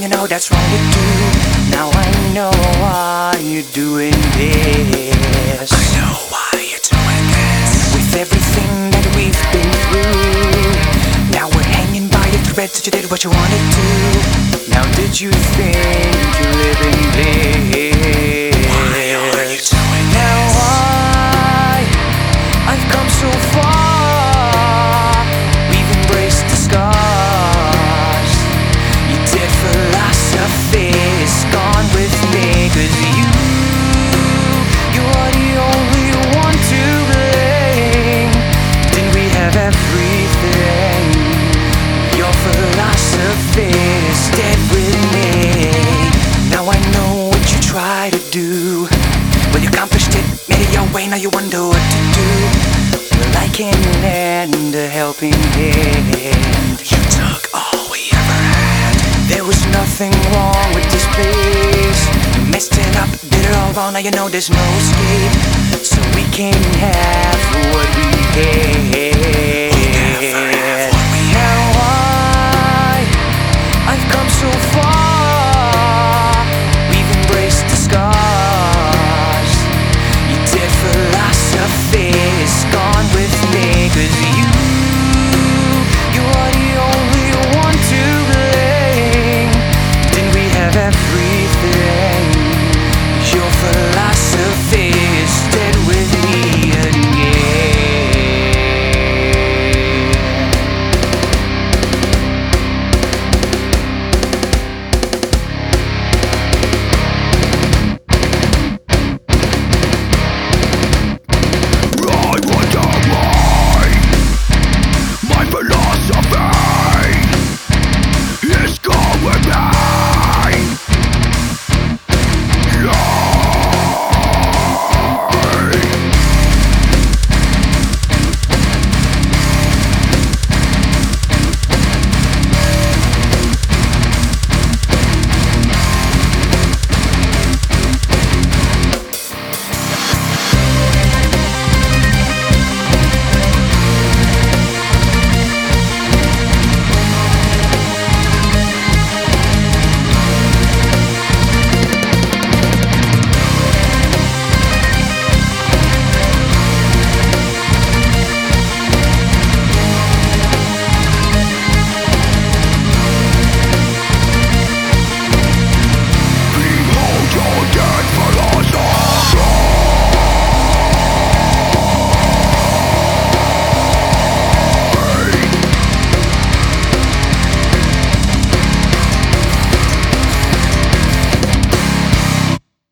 you know that's wrong to do. Now I know why you're doing this. I know why you're doing this. With everything that we've been through, now we're hanging by a thread, so you did what you wanted to. Now did you think you're living bliss? Why are you doing Now I've come so far, we've embraced the scars. You did philosophy, it's gone with me. 'Cause you're the only one to blame. Didn't we have everything? Your philosophy is dead with me. Now I know what you try to do. Well, you accomplished it, made it your way, now you wonder what to do. Well, I can lend a helping hand. You took all we ever had. There was nothing wrong with this place. You messed it up, did it all wrong, now you know there's no escape. So we can have what we had.